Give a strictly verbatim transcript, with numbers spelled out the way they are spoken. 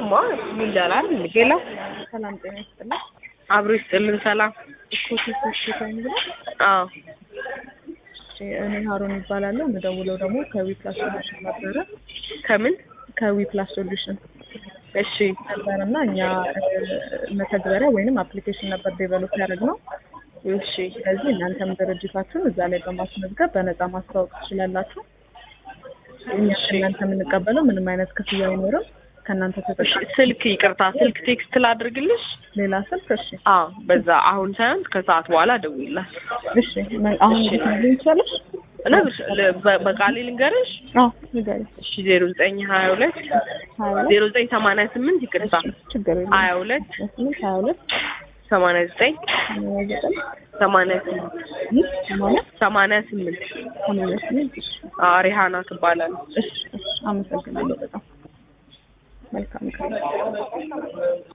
አይሰማ ምን ይላል ሌላ ሰላም ጤና ይስጥልኝ አብሮ ይስጥልን ሰላም ኮቲ ኮቲ ታይምላ አዎ እኔ ሃሩን ይባላል እንደውለው ደግሞ ከዊፕላስ ሶሉሽን ነበር ከምን ከዊፕላስ ሶሉሽን እሺ ነበርና እኛ መተግበሪያ ወይንም አፕሊኬሽን ነበር ዴቨሎፕ ያደረግነው እሺ ስለዚህ እናንተም ድርጅታችሁን እዛ ላይ በማስመዝገብ በነፃ ማስተዋወቅ ትችላላችሁ እናንተ የምንቀበለው ምንም አይነት ክፍያ አይኖርም ከናንተ ተጠቃሚ ስልክ ይቅርታ ስልክ ቴክስት ላድርግልሽ ሌላ ስልክ እሺ አዎ በዛ አሁን ሳይሆን ከሰዓት በኋላ ደውይላት እሺ አሁን ልትነግሪኝ ትችላለሽ ነግርሽ በቃሌ ልንገርሽ አዎ ንገሪኝ እሺ ዜሮ ዘጠኝ ሀያ ሁለት ዜሮ ዘጠኝ ሰማንያ ስምንት ይቅርታ ሀያ ሁለት ሀያ ሁለት ሰማንያ ዘጠኝ ሰማንያ ስምንት ሰማንያ ስምንት ሰማንያ ስምንት ሪሃና ትባላለች እሺ አመሰግናለሁ በጣም መልካም ቀን